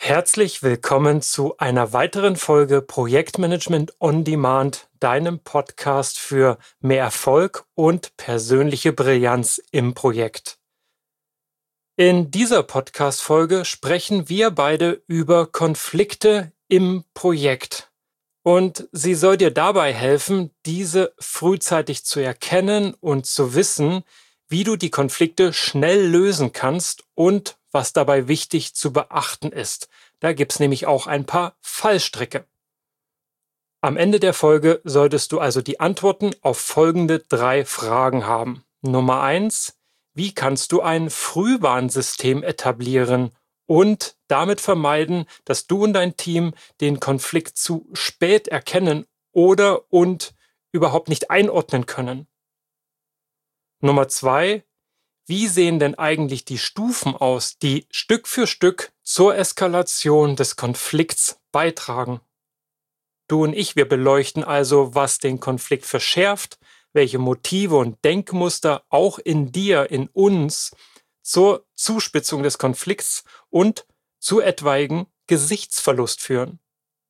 Herzlich willkommen zu einer weiteren Folge Projektmanagement on Demand, deinem Podcast für mehr Erfolg und persönliche Brillanz im Projekt. In dieser Podcast-Folge sprechen wir beide über Konflikte im Projekt. Und sie soll dir dabei helfen, diese frühzeitig zu erkennen und zu wissen, wie du die Konflikte schnell lösen kannst und was dabei wichtig zu beachten ist. Da gibt's nämlich auch ein paar Fallstricke. Am Ende der Folge solltest du also die Antworten auf folgende 3 Fragen haben. Nummer 1: Wie kannst du ein Frühwarnsystem etablieren und damit vermeiden, dass du und dein Team den Konflikt zu spät erkennen oder und überhaupt nicht einordnen können? Nummer 2: Wie sehen denn eigentlich die Stufen aus, die Stück für Stück zur Eskalation des Konflikts beitragen? Du und ich, wir beleuchten also, was den Konflikt verschärft, welche Motive und Denkmuster auch in dir, in uns zur Zuspitzung des Konflikts und zu etwaigen Gesichtsverlust führen.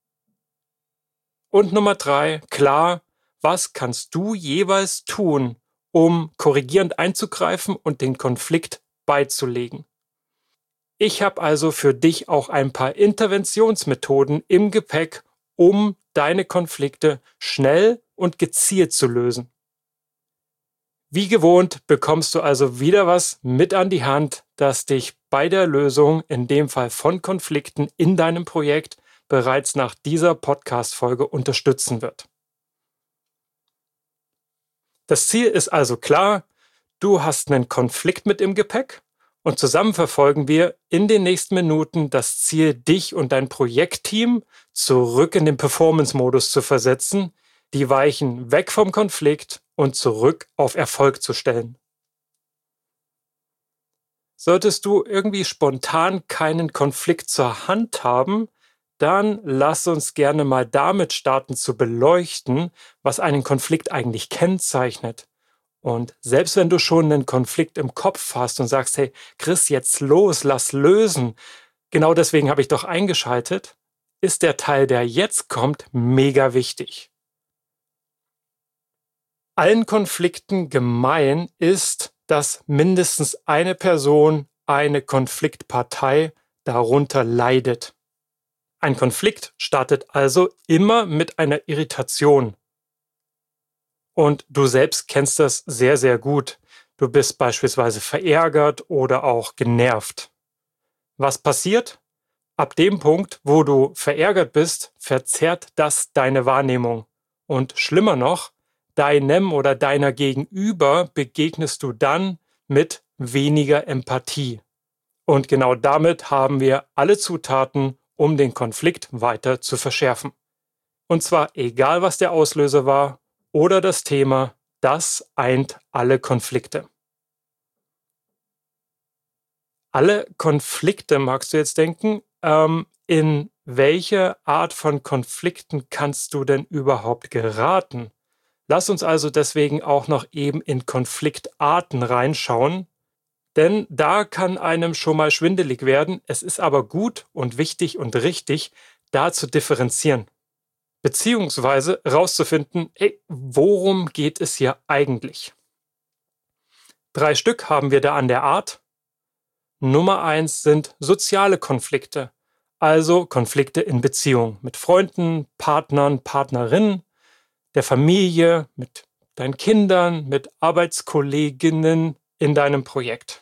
Und Nummer 3, klar, was kannst du jeweils tun, um korrigierend einzugreifen und den Konflikt beizulegen? Ich habe also für dich auch ein paar Interventionsmethoden im Gepäck, um deine Konflikte schnell und gezielt zu lösen. Wie gewohnt bekommst du also wieder was mit an die Hand, das dich bei der Lösung, in dem Fall von Konflikten in deinem Projekt, bereits nach dieser Podcast-Folge unterstützen wird. Das Ziel ist also klar, du hast einen Konflikt mit im Gepäck und zusammen verfolgen wir in den nächsten Minuten das Ziel, dich und dein Projektteam zurück in den Performance-Modus zu versetzen, die Weichen weg vom Konflikt und zurück auf Erfolg zu stellen. Solltest du irgendwie spontan keinen Konflikt zur Hand haben, dann lass uns gerne mal damit starten zu beleuchten, was einen Konflikt eigentlich kennzeichnet. Und selbst wenn du schon einen Konflikt im Kopf hast und sagst, hey, Chris, jetzt los, lass lösen, genau deswegen habe ich doch eingeschaltet, ist der Teil, der jetzt kommt, mega wichtig. Allen Konflikten gemein ist, dass mindestens eine Person, eine Konfliktpartei darunter leidet. Ein Konflikt startet also immer mit einer Irritation. Und du selbst kennst das sehr, sehr gut. Du bist beispielsweise verärgert oder auch genervt. Was passiert? Ab dem Punkt, wo du verärgert bist, verzerrt das deine Wahrnehmung. Und schlimmer noch, deinem oder deiner Gegenüber begegnest du dann mit weniger Empathie. Und genau damit haben wir alle Zutaten, um den Konflikt weiter zu verschärfen. Und zwar egal, was der Auslöser war oder das Thema, das eint alle Konflikte. Alle Konflikte, magst du jetzt denken, in welche Art von Konflikten kannst du denn überhaupt geraten? Lass uns also deswegen auch noch eben in Konfliktarten reinschauen, denn da kann einem schon mal schwindelig werden. Es ist aber gut und wichtig und richtig, da zu differenzieren. Beziehungsweise rauszufinden, worum geht es hier eigentlich? 3 Stück haben wir da an der Art. Nummer 1 sind soziale Konflikte, also Konflikte in Beziehung mit Freunden, Partnern, Partnerinnen, der Familie, mit deinen Kindern, mit Arbeitskolleginnen in deinem Projekt.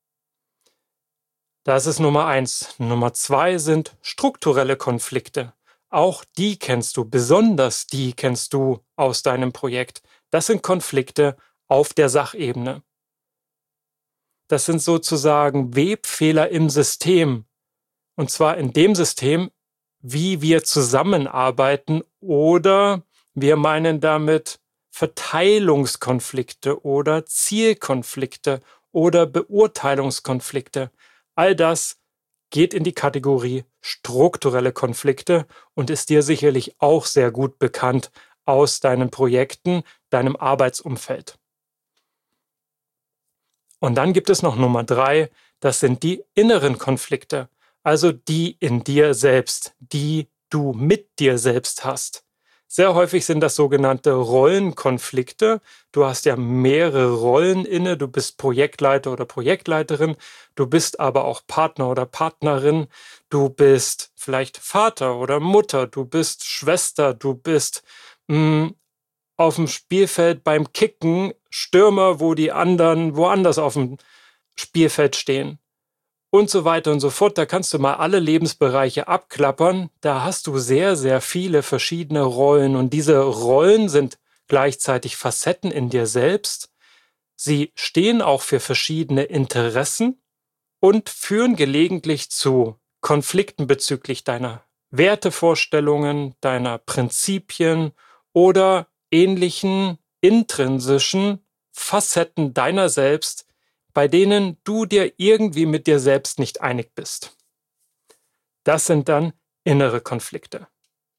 Das ist Nummer 1. Nummer 2 sind strukturelle Konflikte. Auch die kennst du, besonders die kennst du aus deinem Projekt. Das sind Konflikte auf der Sachebene. Das sind sozusagen Webfehler im System. Und zwar in dem System, wie wir zusammenarbeiten, oder wir meinen damit Verteilungskonflikte oder Zielkonflikte oder Beurteilungskonflikte. All das geht in die Kategorie strukturelle Konflikte und ist dir sicherlich auch sehr gut bekannt aus deinen Projekten, deinem Arbeitsumfeld. Und dann gibt es noch Nummer 3, das sind die inneren Konflikte, also die in dir selbst, die du mit dir selbst hast. Sehr häufig sind das sogenannte Rollenkonflikte. Du hast ja mehrere Rollen inne. Du bist Projektleiter oder Projektleiterin. Du bist aber auch Partner oder Partnerin. Du bist vielleicht Vater oder Mutter. Du bist Schwester. Du bist auf dem Spielfeld beim Kicken Stürmer, wo die anderen woanders auf dem Spielfeld stehen. Und so weiter und so fort. Da kannst du mal alle Lebensbereiche abklappern. Da hast du sehr, sehr viele verschiedene Rollen. Und diese Rollen sind gleichzeitig Facetten in dir selbst. Sie stehen auch für verschiedene Interessen und führen gelegentlich zu Konflikten bezüglich deiner Wertevorstellungen, deiner Prinzipien oder ähnlichen intrinsischen Facetten deiner selbst, bei denen du dir irgendwie mit dir selbst nicht einig bist. Das sind dann innere Konflikte.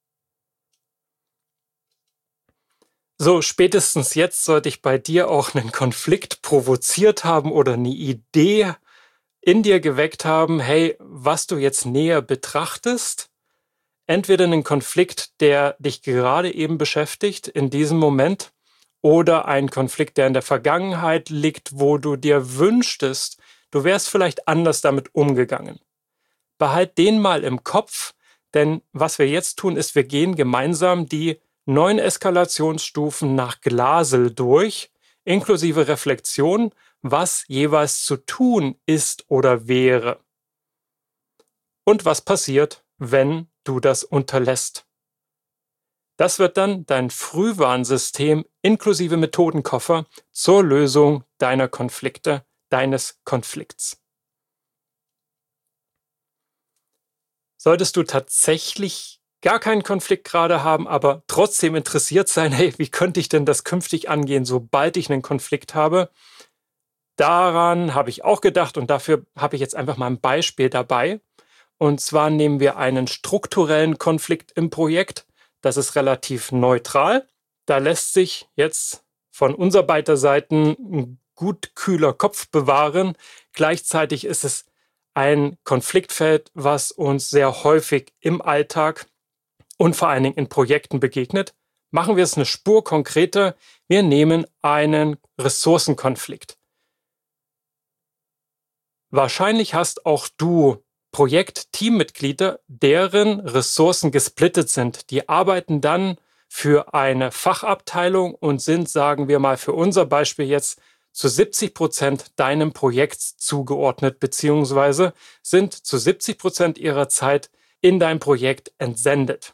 So, spätestens jetzt sollte ich bei dir auch einen Konflikt provoziert haben oder eine Idee in dir geweckt haben, hey, was du jetzt näher betrachtest, entweder einen Konflikt, der dich gerade eben beschäftigt in diesem Moment, oder ein Konflikt, der in der Vergangenheit liegt, wo du dir wünschtest, du wärst vielleicht anders damit umgegangen. Behalt den mal im Kopf, denn was wir jetzt tun, ist, wir gehen gemeinsam die 9 Eskalationsstufen nach Glasel durch, inklusive Reflexion, was jeweils zu tun ist oder wäre. Und was passiert, wenn du das unterlässt. Das wird dann dein Frühwarnsystem inklusive Methodenkoffer zur Lösung deiner Konflikte, deines Konflikts. Solltest du tatsächlich gar keinen Konflikt gerade haben, aber trotzdem interessiert sein, hey, wie könnte ich denn das künftig angehen, sobald ich einen Konflikt habe? Daran habe ich auch gedacht und dafür habe ich jetzt einfach mal ein Beispiel dabei. Und zwar nehmen wir einen strukturellen Konflikt im Projekt. Das ist relativ neutral. Da lässt sich jetzt von unserer beider Seiten ein gut kühler Kopf bewahren. Gleichzeitig ist es ein Konfliktfeld, was uns sehr häufig im Alltag und vor allen Dingen in Projekten begegnet. Machen wir es eine Spur konkreter. Wir nehmen einen Ressourcenkonflikt. Wahrscheinlich hast auch du Projekt-Teammitglieder, deren Ressourcen gesplittet sind. Die arbeiten dann für eine Fachabteilung und sind, sagen wir mal für unser Beispiel jetzt, zu 70% deinem Projekt zugeordnet, beziehungsweise sind zu 70% ihrer Zeit in dein Projekt entsendet.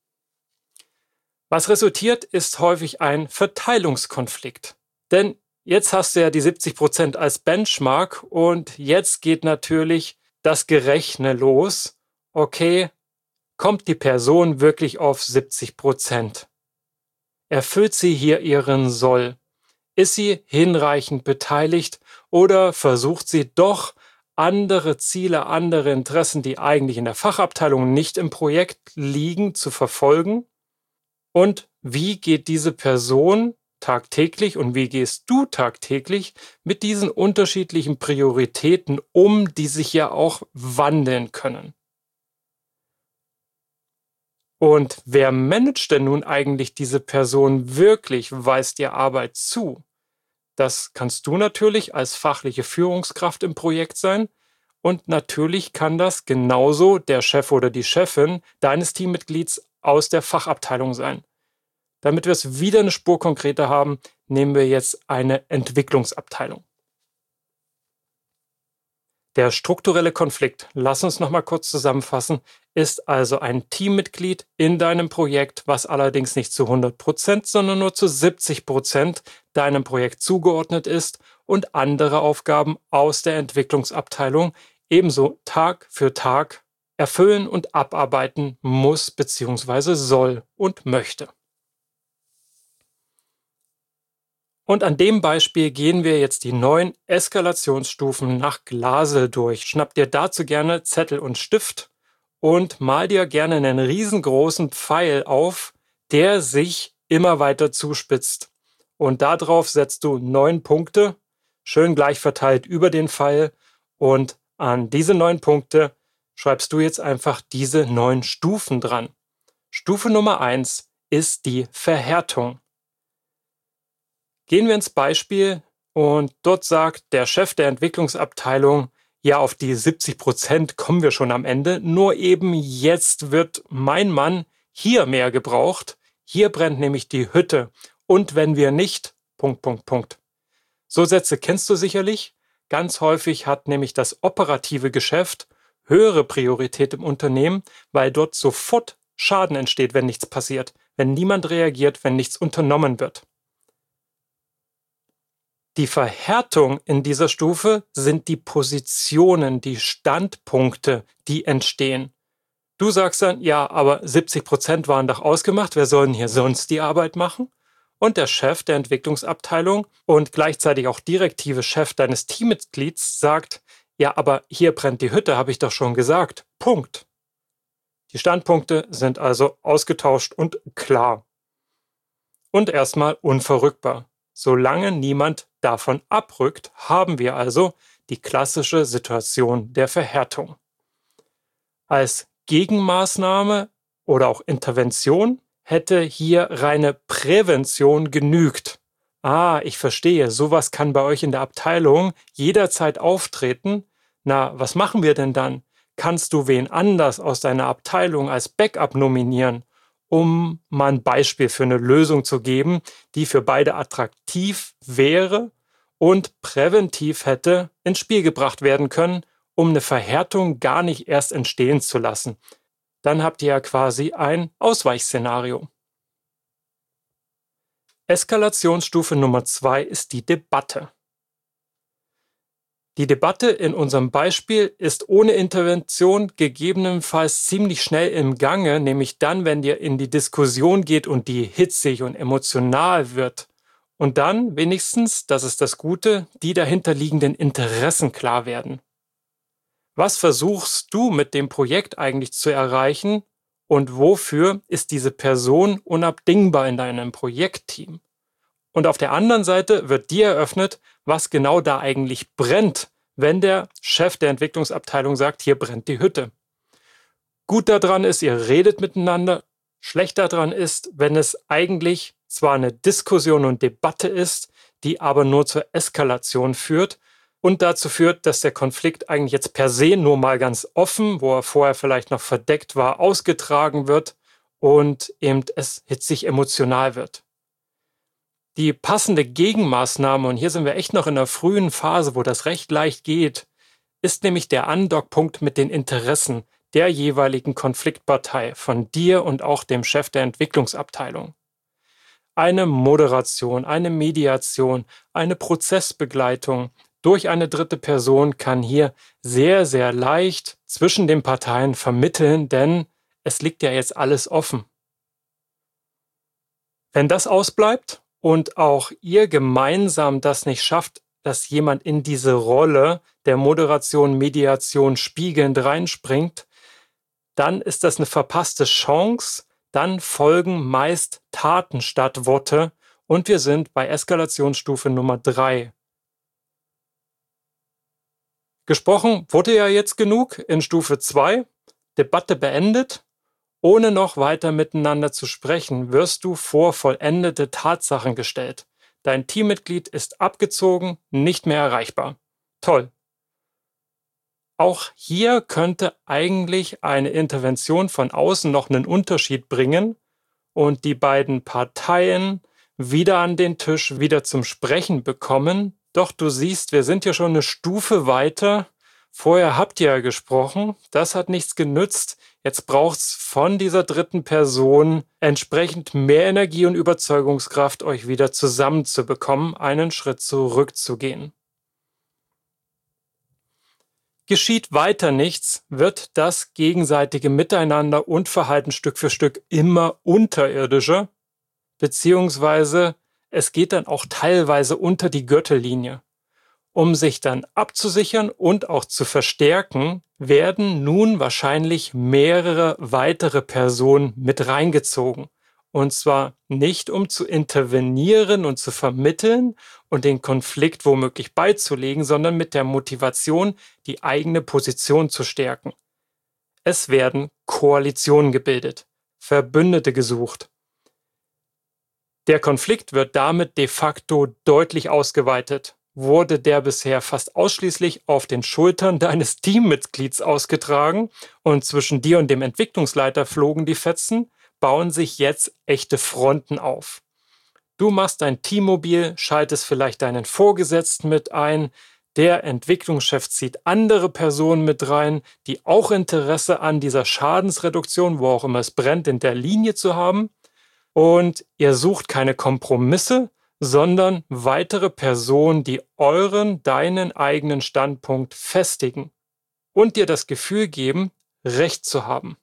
Was resultiert, ist häufig ein Verteilungskonflikt. Denn jetzt hast du ja die 70% als Benchmark und jetzt geht natürlich das Gerechne los. Okay, kommt die Person wirklich auf 70%? Erfüllt sie hier ihren Soll? Ist sie hinreichend beteiligt oder versucht sie doch andere Ziele, andere Interessen, die eigentlich in der Fachabteilung nicht im Projekt liegen, zu verfolgen? Und wie geht diese Person tagtäglich und wie gehst du tagtäglich mit diesen unterschiedlichen Prioritäten um, die sich ja auch wandeln können? Und wer managt denn nun eigentlich diese Person wirklich, weist ihr Arbeit zu? Das kannst du natürlich als fachliche Führungskraft im Projekt sein und natürlich kann das genauso der Chef oder die Chefin deines Teammitglieds aus der Fachabteilung sein. Damit wir es wieder eine Spur konkreter haben, nehmen wir jetzt eine Entwicklungsabteilung. Der strukturelle Konflikt, lass uns noch mal kurz zusammenfassen, ist also ein Teammitglied in deinem Projekt, was allerdings nicht zu 100%, sondern nur zu 70% deinem Projekt zugeordnet ist und andere Aufgaben aus der Entwicklungsabteilung ebenso Tag für Tag erfüllen und abarbeiten muss bzw. soll und möchte. Und an dem Beispiel gehen wir jetzt die 9 Eskalationsstufen nach Glasel durch. Schnapp dir dazu gerne Zettel und Stift und mal dir gerne einen riesengroßen Pfeil auf, der sich immer weiter zuspitzt. Und darauf setzt du 9 Punkte, schön gleich verteilt über den Pfeil. Und an diese 9 Punkte schreibst du jetzt einfach diese 9 Stufen dran. Stufe Nummer 1 ist die Verhärtung. Gehen wir ins Beispiel und dort sagt der Chef der Entwicklungsabteilung, ja, auf die 70% kommen wir schon am Ende, nur eben jetzt wird mein Mann hier mehr gebraucht, hier brennt nämlich die Hütte und wenn wir nicht, Punkt, Punkt, Punkt. So Sätze kennst du sicherlich. Ganz häufig hat nämlich das operative Geschäft höhere Priorität im Unternehmen, weil dort sofort Schaden entsteht, wenn nichts passiert, wenn niemand reagiert, wenn nichts unternommen wird. Die Verhärtung in dieser Stufe sind die Positionen, die Standpunkte, die entstehen. Du sagst dann, ja, aber 70% waren doch ausgemacht, wer soll denn hier sonst die Arbeit machen? Und der Chef der Entwicklungsabteilung und gleichzeitig auch direktive Chef deines Teammitglieds sagt, ja, aber hier brennt die Hütte, habe ich doch schon gesagt. Punkt. Die Standpunkte sind also ausgetauscht und klar. Und erstmal unverrückbar. Solange niemand davon abrückt, haben wir also die klassische Situation der Verhärtung. Als Gegenmaßnahme oder auch Intervention hätte hier reine Prävention genügt. Ich verstehe, sowas kann bei euch in der Abteilung jederzeit auftreten. Na, was machen wir denn dann? Kannst du wen anders aus deiner Abteilung als Backup nominieren, um mal ein Beispiel für eine Lösung zu geben, die für beide attraktiv wäre und präventiv hätte ins Spiel gebracht werden können, um eine Verhärtung gar nicht erst entstehen zu lassen. Dann habt ihr ja quasi ein Ausweichszenario. Eskalationsstufe Nummer 2 ist die Debatte. Die Debatte in unserem Beispiel ist ohne Intervention gegebenenfalls ziemlich schnell im Gange, nämlich dann, wenn ihr in die Diskussion geht und die hitzig und emotional wird. Und dann wenigstens, das ist das Gute, die dahinterliegenden Interessen klar werden. Was versuchst du mit dem Projekt eigentlich zu erreichen und wofür ist diese Person unabdingbar in deinem Projektteam? Und auf der anderen Seite wird dir eröffnet, was genau da eigentlich brennt, wenn der Chef der Entwicklungsabteilung sagt, hier brennt die Hütte. Gut daran ist, ihr redet miteinander. Schlecht daran ist, wenn es eigentlich zwar eine Diskussion und Debatte ist, die aber nur zur Eskalation führt und dazu führt, dass der Konflikt eigentlich jetzt per se nur mal ganz offen, wo er vorher vielleicht noch verdeckt war, ausgetragen wird und eben es hitzig emotional wird. Die passende Gegenmaßnahme, und hier sind wir echt noch in der frühen Phase, wo das recht leicht geht, ist nämlich der Andockpunkt mit den Interessen der jeweiligen Konfliktpartei von dir und auch dem Chef der Entwicklungsabteilung. Eine Moderation, eine Mediation, eine Prozessbegleitung durch eine dritte Person kann hier sehr, sehr leicht zwischen den Parteien vermitteln, denn es liegt ja jetzt alles offen. Wenn das ausbleibt und auch ihr gemeinsam das nicht schafft, dass jemand in diese Rolle der Moderation, Mediation spiegelnd reinspringt, dann ist das eine verpasste Chance, dann folgen meist Taten statt Worte und wir sind bei Eskalationsstufe Nummer 3. Gesprochen wurde ja jetzt genug in Stufe 2, Debatte beendet. Ohne noch weiter miteinander zu sprechen, wirst du vor vollendete Tatsachen gestellt. Dein Teammitglied ist abgezogen, nicht mehr erreichbar. Toll. Auch hier könnte eigentlich eine Intervention von außen noch einen Unterschied bringen und die beiden Parteien wieder an den Tisch, wieder zum Sprechen bekommen. Doch du siehst, wir sind ja schon eine Stufe weiter. Vorher habt ihr ja gesprochen, das hat nichts genützt. Jetzt braucht's von dieser dritten Person entsprechend mehr Energie und Überzeugungskraft, euch wieder zusammenzubekommen, einen Schritt zurückzugehen. Geschieht weiter nichts, wird das gegenseitige Miteinander und Verhalten Stück für Stück immer unterirdischer, beziehungsweise es geht dann auch teilweise unter die Gürtellinie. Um sich dann abzusichern und auch zu verstärken, werden nun wahrscheinlich mehrere weitere Personen mit reingezogen. Und zwar nicht, um zu intervenieren und zu vermitteln und den Konflikt womöglich beizulegen, sondern mit der Motivation, die eigene Position zu stärken. Es werden Koalitionen gebildet, Verbündete gesucht. Der Konflikt wird damit de facto deutlich ausgeweitet. Wurde der bisher fast ausschließlich auf den Schultern deines Teammitglieds ausgetragen und zwischen dir und dem Entwicklungsleiter flogen die Fetzen, bauen sich jetzt echte Fronten auf. Du machst dein Team mobil, schaltest vielleicht deinen Vorgesetzten mit ein, der Entwicklungschef zieht andere Personen mit rein, die auch Interesse an dieser Schadensreduktion, wo auch immer es brennt, in der Linie zu haben. Und ihr sucht keine Kompromisse, sondern weitere Personen, die deinen eigenen Standpunkt festigen und dir das Gefühl geben, Recht zu haben.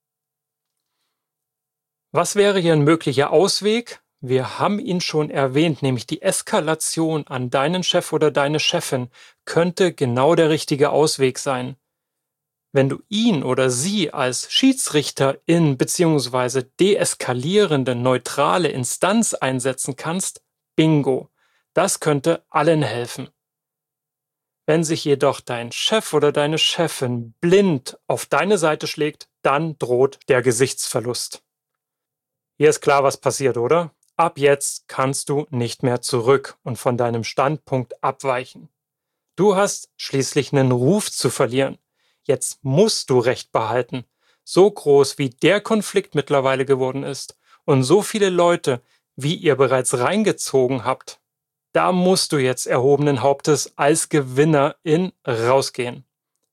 Was wäre hier ein möglicher Ausweg? Wir haben ihn schon erwähnt, nämlich die Eskalation an deinen Chef oder deine Chefin könnte genau der richtige Ausweg sein. Wenn du ihn oder sie als Schiedsrichterin bzw. deeskalierende, neutrale Instanz einsetzen kannst, bingo, das könnte allen helfen. Wenn sich jedoch dein Chef oder deine Chefin blind auf deine Seite schlägt, dann droht der Gesichtsverlust. Hier ist klar, was passiert, oder? Ab jetzt kannst du nicht mehr zurück und von deinem Standpunkt abweichen. Du hast schließlich einen Ruf zu verlieren. Jetzt musst du Recht behalten. So groß wie der Konflikt mittlerweile geworden ist und so viele Leute, wie ihr bereits reingezogen habt, da musst du jetzt erhobenen Hauptes als Gewinnerin rausgehen.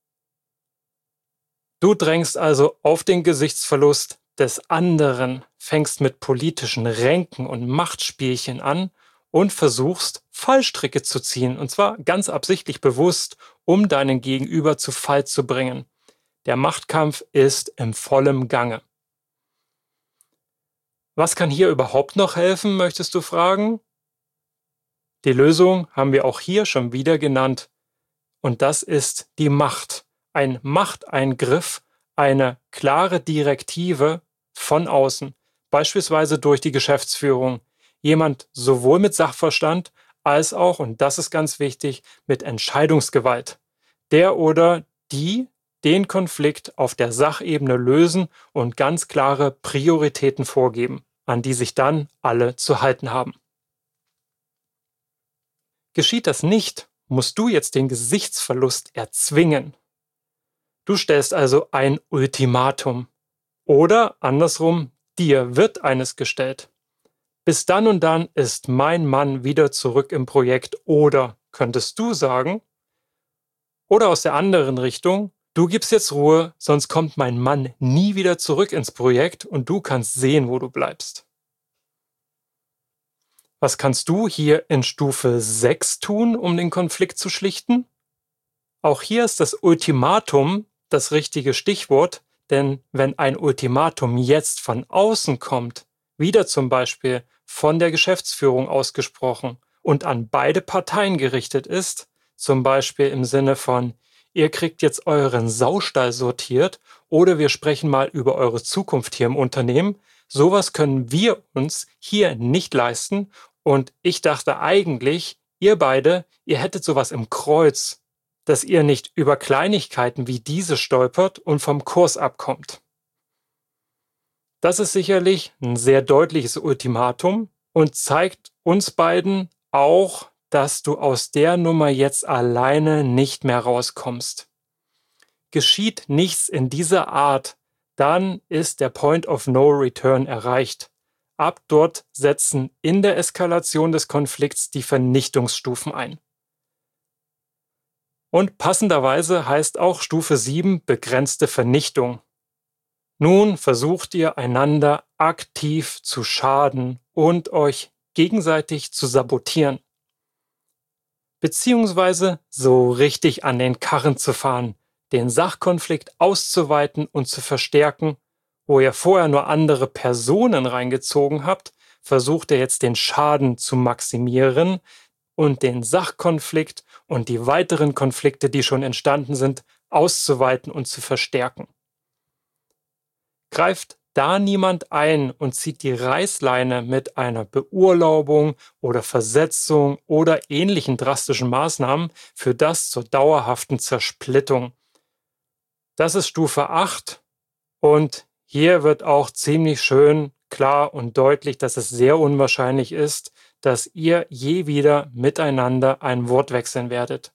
Du drängst also auf den Gesichtsverlust des anderen, fängst mit politischen Ränken und Machtspielchen an und versuchst, Fallstricke zu ziehen, und zwar ganz absichtlich bewusst, um deinen Gegenüber zu Fall zu bringen. Der Machtkampf ist im vollen Gange. Was kann hier überhaupt noch helfen, möchtest du fragen? Die Lösung haben wir auch hier schon wieder genannt, und das ist die Macht. Ein Machteingriff, eine klare Direktive von außen, beispielsweise durch die Geschäftsführung. Jemand sowohl mit Sachverstand als auch, und das ist ganz wichtig, mit Entscheidungsgewalt. Der oder die den Konflikt auf der Sachebene lösen und ganz klare Prioritäten vorgeben, an die sich dann alle zu halten haben. Geschieht das nicht, musst du jetzt den Gesichtsverlust erzwingen. Du stellst also ein Ultimatum. Oder andersrum, dir wird eines gestellt. Bis dann und dann ist mein Mann wieder zurück im Projekt, oder könntest du sagen. Oder aus der anderen Richtung, du gibst jetzt Ruhe, sonst kommt mein Mann nie wieder zurück ins Projekt und du kannst sehen, wo du bleibst. Was kannst du hier in Stufe 6 tun, um den Konflikt zu schlichten? Auch hier ist das Ultimatum das richtige Stichwort, denn wenn ein Ultimatum jetzt von außen kommt, wieder zum Beispiel von der Geschäftsführung ausgesprochen und an beide Parteien gerichtet ist, zum Beispiel im Sinne von, ihr kriegt jetzt euren Saustall sortiert oder wir sprechen mal über eure Zukunft hier im Unternehmen, sowas können wir uns hier nicht leisten und ich dachte eigentlich, ihr beide, ihr hättet sowas im Kreuz, dass ihr nicht über Kleinigkeiten wie diese stolpert und vom Kurs abkommt. Das ist sicherlich ein sehr deutliches Ultimatum und zeigt uns beiden auch, dass du aus der Nummer jetzt alleine nicht mehr rauskommst. Geschieht nichts in dieser Art, dann ist der Point of No Return erreicht. Ab dort setzen in der Eskalation des Konflikts die Vernichtungsstufen ein. Und passenderweise heißt auch Stufe 7 begrenzte Vernichtung. Nun versucht ihr einander aktiv zu schaden und euch gegenseitig zu sabotieren. Beziehungsweise so richtig an den Karren zu fahren, den Sachkonflikt auszuweiten und zu verstärken. Wo ihr vorher nur andere Personen reingezogen habt, versucht ihr jetzt den Schaden zu maximieren und den Sachkonflikt und die weiteren Konflikte, die schon entstanden sind, auszuweiten und zu verstärken. Greift da niemand ein und zieht die Reißleine mit einer Beurlaubung oder Versetzung oder ähnlichen drastischen Maßnahmen, führt das zur dauerhaften Zersplittung. Das ist Stufe 8 und hier wird auch ziemlich schön klar und deutlich, dass es sehr unwahrscheinlich ist, dass ihr je wieder miteinander ein Wort wechseln werdet.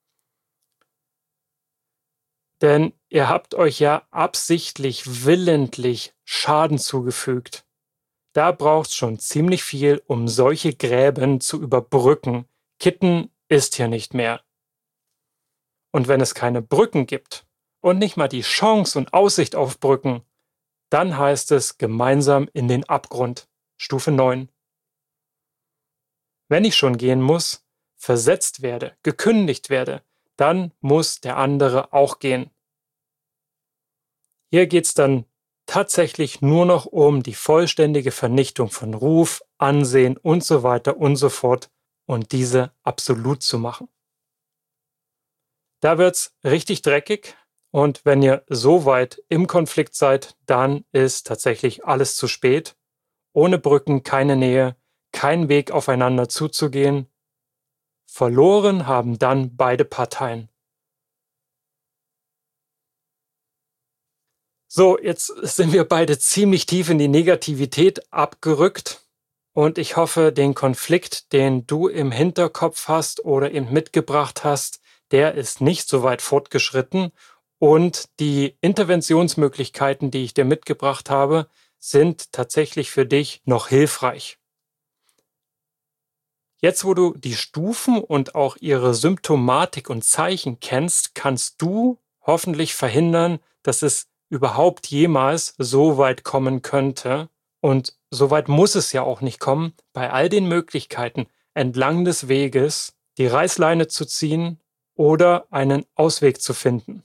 Denn ihr habt euch ja absichtlich, willentlich Schaden zugefügt. Da braucht's schon ziemlich viel, um solche Gräben zu überbrücken. Kitten ist hier nicht mehr. Und wenn es keine Brücken gibt und nicht mal die Chance und Aussicht auf Brücken, dann heißt es gemeinsam in den Abgrund. Stufe 9. Wenn ich schon gehen muss, versetzt werde, gekündigt werde, dann muss der andere auch gehen. Hier geht's dann tatsächlich nur noch um die vollständige Vernichtung von Ruf, Ansehen und so weiter und so fort und diese absolut zu machen. Da wird's richtig dreckig und wenn ihr so weit im Konflikt seid, dann ist tatsächlich alles zu spät. Ohne Brücken keine Nähe, kein Weg aufeinander zuzugehen. Verloren haben dann beide Parteien. So, jetzt sind wir beide ziemlich tief in die Negativität abgerückt und ich hoffe, den Konflikt, den du im Hinterkopf hast oder eben mitgebracht hast, der ist nicht so weit fortgeschritten und die Interventionsmöglichkeiten, die ich dir mitgebracht habe, sind tatsächlich für dich noch hilfreich. Jetzt, wo du die Stufen und auch ihre Symptomatik und Zeichen kennst, kannst du hoffentlich verhindern, dass es überhaupt jemals so weit kommen könnte. Und so weit muss es ja auch nicht kommen, bei all den Möglichkeiten entlang des Weges die Reißleine zu ziehen oder einen Ausweg zu finden.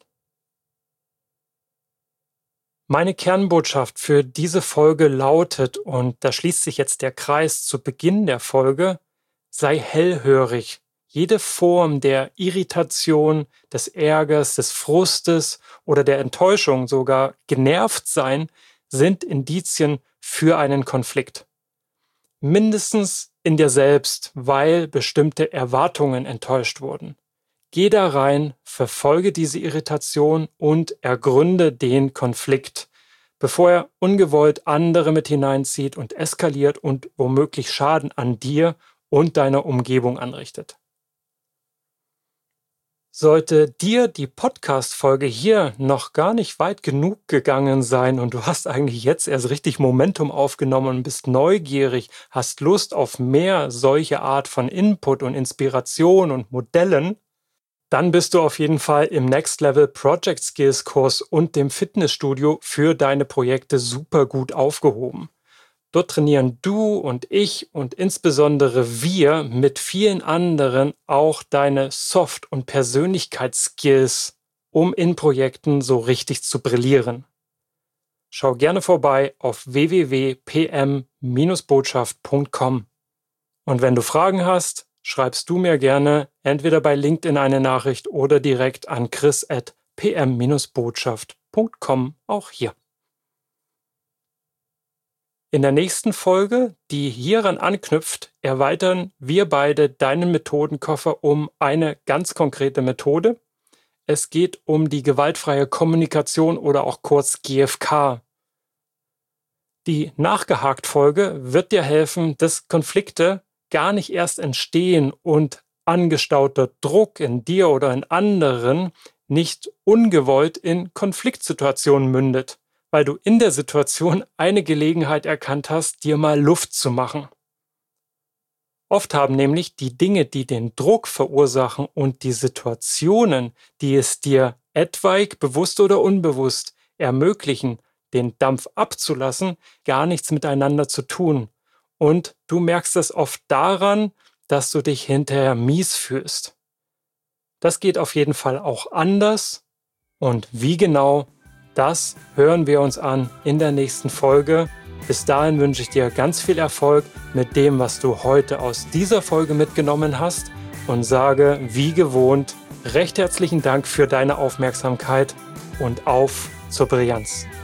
Meine Kernbotschaft für diese Folge lautet, und da schließt sich jetzt der Kreis zu Beginn der Folge, sei hellhörig. Jede Form der Irritation, des Ärgers, des Frustes oder der Enttäuschung, sogar genervt sein, sind Indizien für einen Konflikt. Mindestens in dir selbst, weil bestimmte Erwartungen enttäuscht wurden. Geh da rein, verfolge diese Irritation und ergründe den Konflikt, bevor er ungewollt andere mit hineinzieht und eskaliert und womöglich Schaden an dir und deiner Umgebung anrichtet. Sollte dir die Podcast-Folge hier noch gar nicht weit genug gegangen sein und du hast eigentlich jetzt erst richtig Momentum aufgenommen und bist neugierig, hast Lust auf mehr solche Art von Input und Inspiration und Modellen, dann bist du auf jeden Fall im Next Level Project Skills Kurs und dem Fitnessstudio für deine Projekte super gut aufgehoben. Dort trainieren du und ich und insbesondere wir mit vielen anderen auch deine Soft- und Persönlichkeitsskills, um in Projekten so richtig zu brillieren. Schau gerne vorbei auf www.pm-botschaft.com. Und wenn du Fragen hast, schreibst du mir gerne entweder bei LinkedIn eine Nachricht oder direkt an chris@pm-botschaft.com, auch hier. In der nächsten Folge, die hieran anknüpft, erweitern wir beide deinen Methodenkoffer um eine ganz konkrete Methode. Es geht um die gewaltfreie Kommunikation oder auch kurz GFK. Die Nachgehakt-Folge wird dir helfen, dass Konflikte gar nicht erst entstehen und angestauter Druck in dir oder in anderen nicht ungewollt in Konfliktsituationen mündet, weil du in der Situation eine Gelegenheit erkannt hast, dir mal Luft zu machen. Oft haben nämlich die Dinge, die den Druck verursachen und die Situationen, die es dir etwaig bewusst oder unbewusst ermöglichen, den Dampf abzulassen, gar nichts miteinander zu tun. Und du merkst es oft daran, dass du dich hinterher mies fühlst. Das geht auf jeden Fall auch anders. Und wie genau, das hören wir uns an in der nächsten Folge. Bis dahin wünsche ich dir ganz viel Erfolg mit dem, was du heute aus dieser Folge mitgenommen hast und sage, wie gewohnt, recht herzlichen Dank für deine Aufmerksamkeit und auf zur Brillanz.